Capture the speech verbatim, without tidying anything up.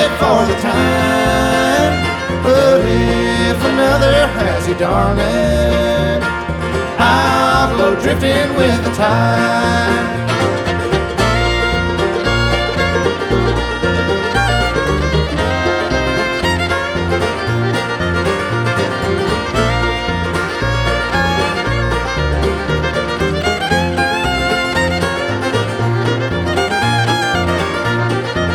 wait for the time. But if another has you, darling, I'll go drifting with the tide.